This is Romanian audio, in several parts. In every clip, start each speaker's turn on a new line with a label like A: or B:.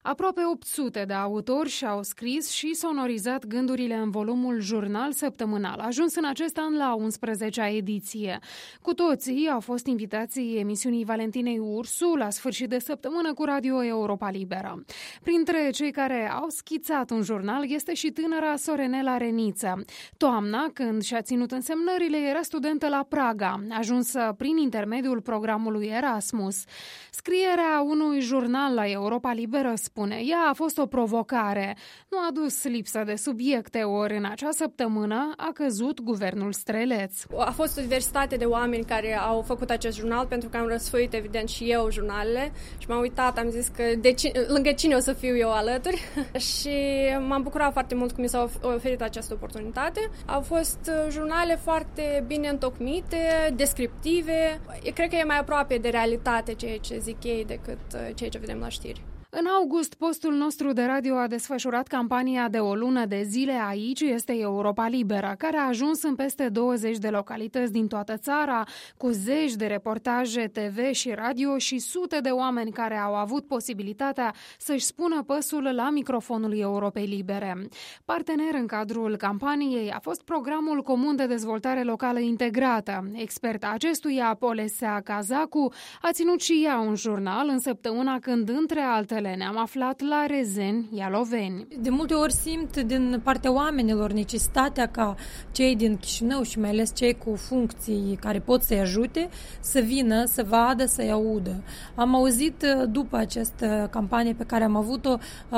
A: Aproape 800 de autori și-au scris și sonorizat gândurile în volumul Jurnal Săptămânal, ajuns în acest an la 11-a ediție. Cu toții au fost invitații emisiunii Valentinei Ursu la sfârșit de săptămână cu Radio Europa Liberă. Printre cei care au schițat un jurnal este și tânăra Sorenela Reniță. Toamna, când și-a ținut însemnările, era studentă la Praga, ajunsă prin intermediul programului Erasmus. Scrierea unui jurnal la Europa Liberă, spune, ea a fost o provocare. Nu a dus lipsă de subiecte, ori în acea săptămână a căzut guvernul Streleț.
B: A fost o diversitate de oameni care au făcut acest jurnal, pentru că am răsfoit, evident, și eu jurnalele și m-am uitat, am zis că lângă cine o să fiu eu alături și m-am bucurat foarte mult că mi s-a oferit această oportunitate. Au fost jurnale foarte bine întocmite, descriptive. Eu cred că e mai aproape de realitate ceea ce zic ei decât ceea ce vedem la știri.
A: În august, postul nostru de radio a desfășurat campania de o lună de zile Aici este Europa Liberă, care a ajuns în peste 20 de localități din toată țara, cu zeci de reportaje TV și radio și sute de oameni care au avut posibilitatea să-și spună păsul la microfonul Europei Libere. Partener în cadrul campaniei a fost Programul Comun de Dezvoltare Locală Integrată. Experta acestuia, Polesea Cazacu, a ținut și ea un jurnal în săptămâna când, între altele, ne-am aflat la Rezeni, Ialoveni.
C: De multe ori simt din partea oamenilor necesitatea ca cei din Chișinău și mai ales cei cu funcții care pot să-i ajute să vină, să vadă, să-i audă. Am auzit după această campanie pe care am avut-o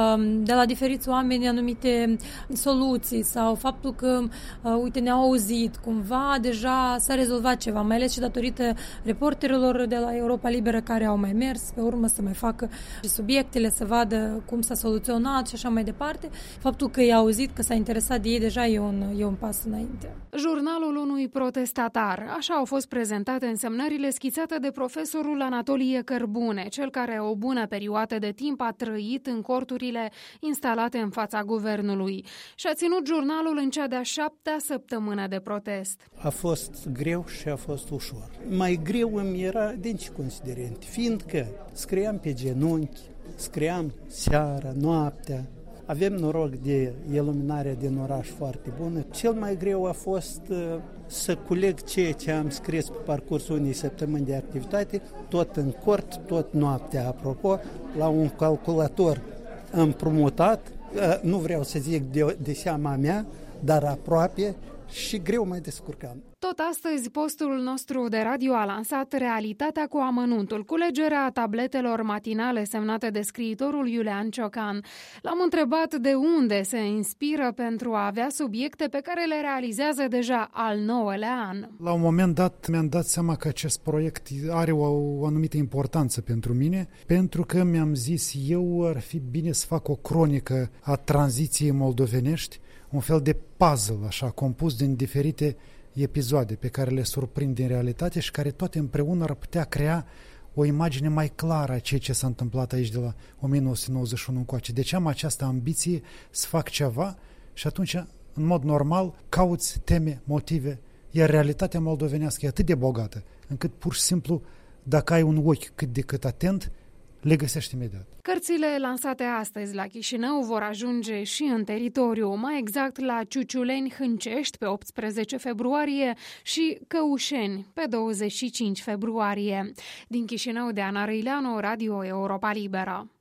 C: de la diferiți oameni anumite soluții sau faptul că, uite, ne-au auzit, cumva deja s-a rezolvat ceva, mai ales și datorită reporterilor de la Europa Liberă care au mai mers pe urmă să mai facă subiecte, să vadă cum s-a soluționat și așa mai departe. Faptul că i-a auzit, că s-a interesat de ei, deja e un pas înainte.
A: Jurnalul unui protestatar. Așa au fost prezentate însemnările schițate de profesorul Anatolie Cărbune, cel care o bună perioadă de timp a trăit în corturile instalate în fața guvernului. Și-a ținut jurnalul în cea de-a 7-a săptămână de protest.
D: A fost greu și a fost ușor. Mai greu îmi era din ce considerent, fiindcă scriam pe genunchi, scriam seara, noaptea, avem noroc de iluminarea din oraș foarte bună. Cel mai greu a fost să culeg ceea ce am scris pe parcursul unei săptămâni de activitate, tot în cort, tot noaptea, apropo, la un calculator împrumutat, nu vreau să zic de seama mea, dar aproape, și greu mai descurcam.
A: Tot astăzi, postul nostru de radio a lansat Realitatea cu amănuntul, culegerea tabletelor matinale semnate de scriitorul Iulian Ciocan. L-am întrebat de unde se inspiră pentru a avea subiecte pe care le realizează deja al 9-lea an.
E: La un moment dat mi-am dat seama că acest proiect are o anumită importanță pentru mine, pentru că mi-am zis eu ar fi bine să fac o cronică a tranziției moldovenești, un fel de puzzle, așa, compus din diferite episoade pe care le surprind din realitate și care toate împreună ar putea crea o imagine mai clară a ceea ce s-a întâmplat aici de la 1991 încoace. Deci am această ambiție să fac ceva și atunci, în mod normal, cauți teme, motive, iar realitatea moldovenească e atât de bogată, încât pur și simplu, dacă ai un ochi cât de cât atent, le găsești imediat.
A: Cărțile lansate astăzi la Chișinău vor ajunge și în teritoriu, mai exact la Ciuciuleni-Hâncești pe 18 februarie și Căușeni pe 25 februarie. Din Chișinău, Deana Răileanu, Radio Europa Liberă.